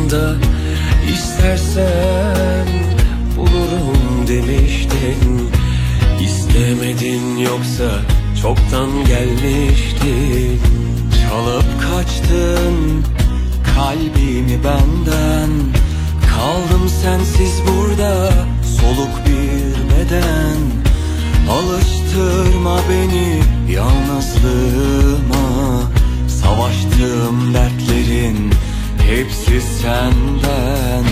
yanında. İstersen bulurum demiştin. İstemedin, yoksa çoktan gelmiştin. Çalıp kaçtın kalbimi benden. Kaldım sensiz burada, soluk bir beden. Alıştırma beni yalnızlığıma. Savaştığım dertlerin hepsi senden.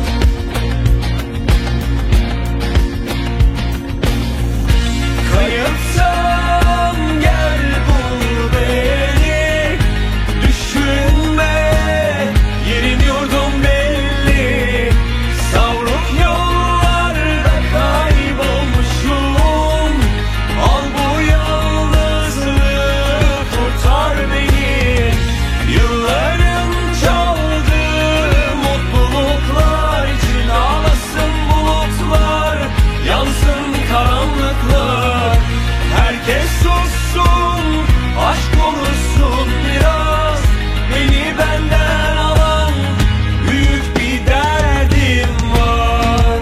Kayıpsam gel bul beni. Düşünme, yerin yurdum belli. Savruk yollarda kaybolmuşum. Al bu yalnızlığı, kurtar beni. Yıllarım çaldı mutluluklar için. Ağlasın bulutlar, yansın karanlıklar. Herkes sussun, aşk konuşsun biraz. Beni benden alan büyük bir derdim var.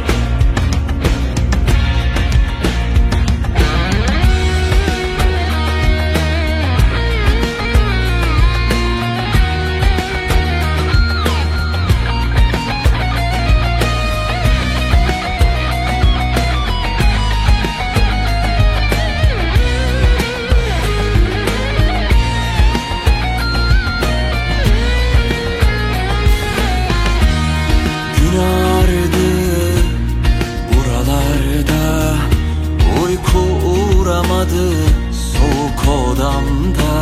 Gün ağrıdı buralarda, uyku uğramadı soğuk odamda.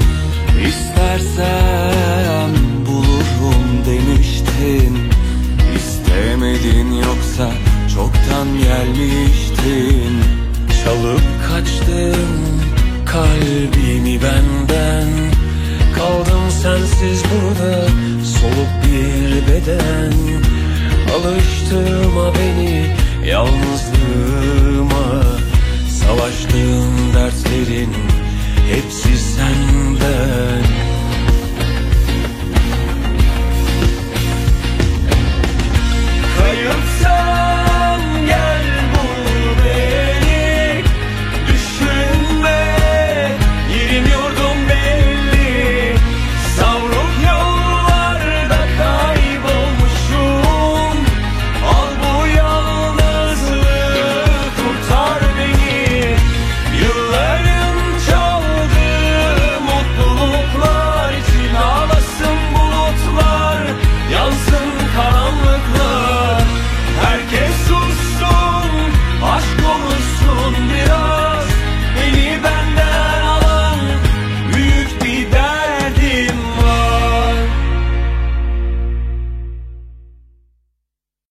İstersem bulurum demiştin. İstemedin, yoksa çoktan gelmiştin. Çalıp kaçtın kalbimi benden. Kaldım sensiz burada, soluk bir beden. Alıştırma beni yalnızlığıma. Savaştığım dertlerin hepsi senden.